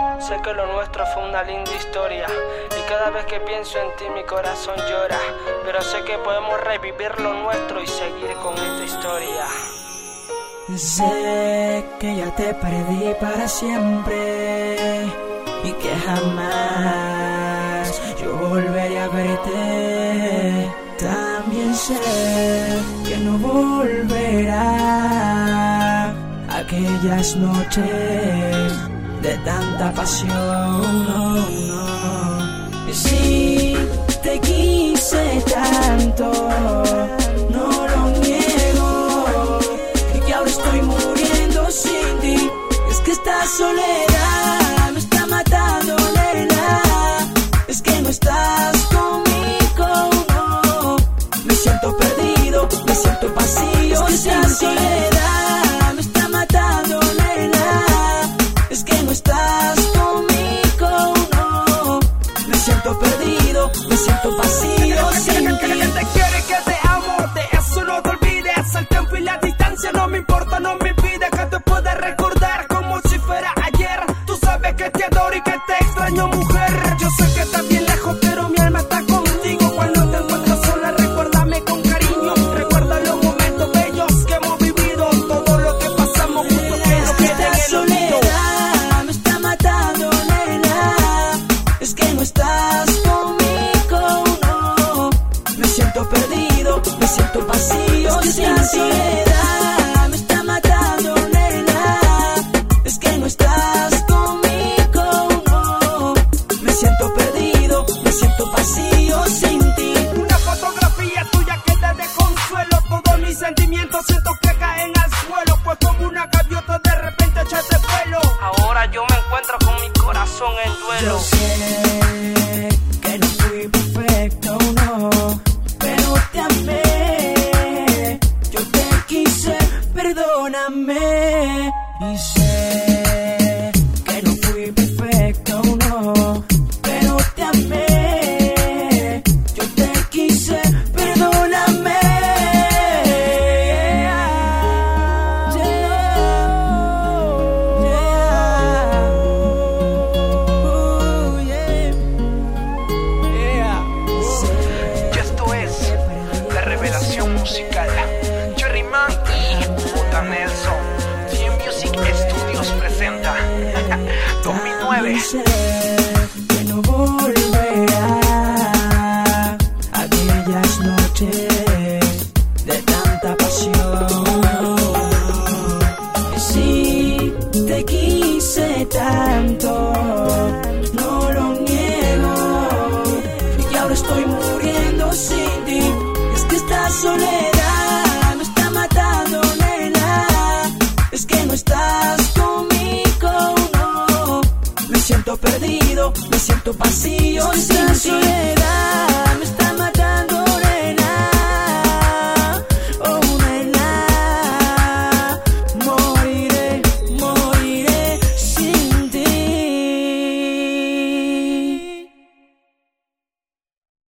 Sé que lo nuestro fue una linda historia y cada vez que pienso en ti mi corazón llora, pero sé que podemos revivir lo nuestro y seguir con esta historia. Sé que ya te perdí para siempre y que jamás yo volveré a verte. También sé que no volverá aquellas noches de tanta pasión, no, no. Y si te quise tanto, no lo niego, y que ahora estoy muriendo sin ti. Es que esta soledad me está matando, nena. Es que no estás conmigo, no. Me siento perdido, me siento vacío. Es que esta soledad me está matando, nena. Es que no estás conmigo, no. Me siento perdido, me siento vacío sin ti. Que te quiero y que te amo, de eso no te olvides. El tiempo y la distancia no me importa, no me impide que te pueda recordar como si fuera ayer. Tú sabes que te adoro y que te extraño, mujer. Yo sé que estás bien lejos, pero mi alma está contigo. Cuando te encuentras sola, recuérdame con cariño. Recuerda los momentos bellos que hemos vivido, todo lo que pasamos juntos, que no quede en el olvido. Me está matando, nena. Es que no estás conmigo, no. Me siento perdido, me siento vacío. Es que esta soledad me está matando, nena. Es que no estás conmigo, no. Me siento perdido, me siento vacío sin ti. Una fotografía tuya que te dé consuelo. Todos mis sentimientos siento que caen al suelo, pues como una gaviota de repente echaste vuelo. Ahora yo me encuentro con mi corazón en duelo. Yo sé que no fui perfecto, no, pero te amé. Yo te quise, perdóname. Y sé que no fui perfecto, no, pero te amé. Yo te quise, perdóname. Y esto es la revelación musical. Jerry Man y J. Nelson. Team Music Studios presenta 2009. Sé que no volverá aquellas noches de tanta pasión. Y si te quise tanto, no lo niego, y ahora estoy muriendo sin ti. Es que esta soledad me está matando, nena. Es que no estás conmigo, no. Me siento perdido, me siento vacío sin ti. Esta soledad